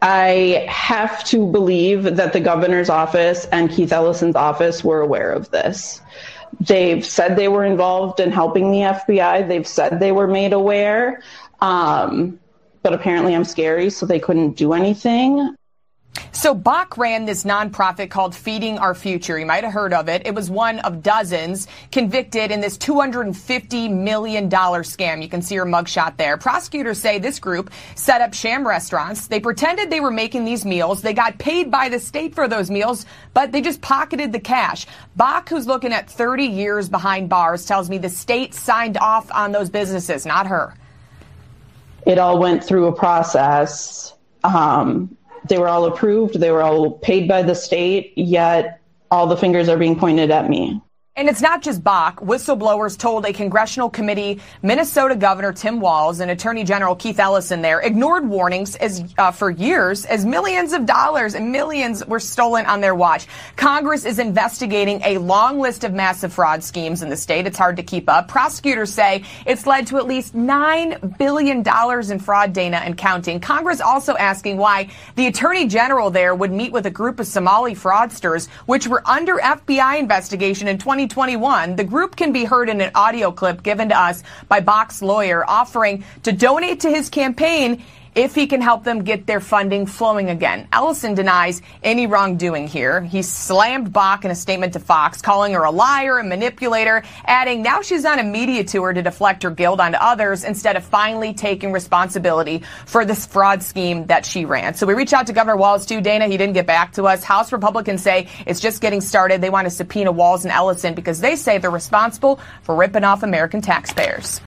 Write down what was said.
I have to believe that the governor's office and Keith Ellison's office were aware of this. They've said they were involved in helping the FBI. They've said they were made aware. But apparently I'm scary, so they couldn't do anything. So Bach ran this nonprofit called Feeding Our Future. You might have heard of it. It was one of dozens convicted in this $250 million scam. You can see her mugshot there. Prosecutors say this group set up sham restaurants. They pretended they were making these meals. They got paid by the state for those meals, but they just pocketed the cash. Bach, who's looking at 30 years behind bars, tells me the state signed off on those businesses, not her. It all went through a process. They were all approved. They were all paid by the state, yet all the fingers are being pointed at me. And it's not just Bach. Whistleblowers told a congressional committee Minnesota Governor Tim Walz and Attorney General Keith Ellison there ignored warnings for years as millions of dollars and millions were stolen on their watch. Congress is investigating a long list of massive fraud schemes in the state. It's hard to keep up. Prosecutors say it's led to at least $9 billion in fraud, Dana, and counting. Congress also asking why the Attorney General there would meet with a group of Somali fraudsters, which were under FBI investigation in 2021. The group can be heard in an audio clip given to us by Bach's lawyer offering to donate to his campaign if he can help them get their funding flowing again. Ellison denies any wrongdoing here. He slammed Bach in a statement to Fox, calling her a liar and manipulator, adding now she's on a media tour to deflect her guilt onto others instead of finally taking responsibility for this fraud scheme that she ran. So we reached out to Governor Walz too, Dana. He didn't get back to us. House Republicans say it's just getting started. They want to subpoena Walz and Ellison because they say they're responsible for ripping off American taxpayers.